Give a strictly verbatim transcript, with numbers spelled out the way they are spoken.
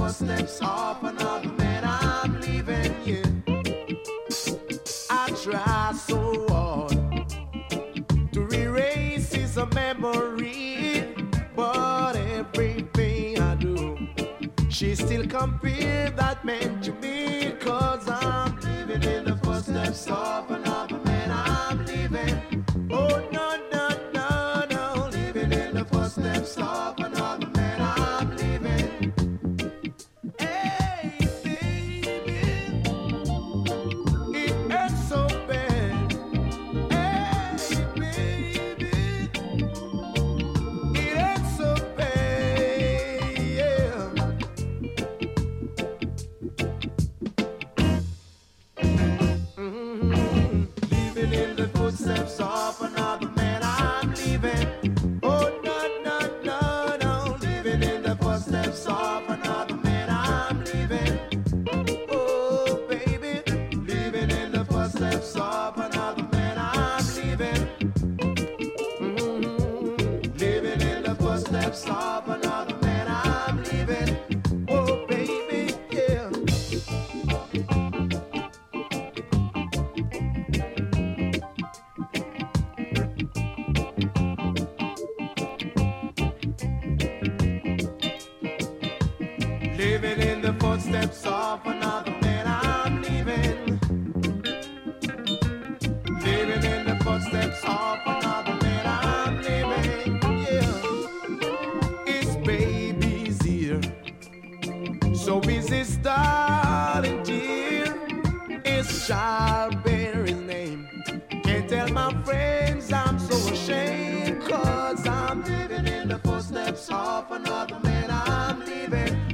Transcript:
footsteps of another man. I'm leaving you. I try so hard to erase his memory, but everything I do, she still compare that man to me. Cause I'm living in the footsteps of another man. I'm leaving. Oh no, no, no, no. Living in the footsteps of another man. I'm leaving. Hey, baby, it hurts so bad. Hey, baby, it hurts so bad. Yeah. Mm-hmm. Living in the footsteps of another man. I'm leaving. Oh no, no, no, no. Living in the footsteps of another man. I'm leaving. Oh baby, living in the footsteps of another man. I'm leaving. Mm-hmm. Living in the footsteps of another man. I'm leaving. Oh baby, yeah. Living in the footsteps of another man. I'm leaving. Living in the footsteps of another man. I'm leaving. Yeah. His baby's here, so is his darling dear. His child bear his name. Can't tell my friends I'm so ashamed. Cause I'm living in the footsteps of another man.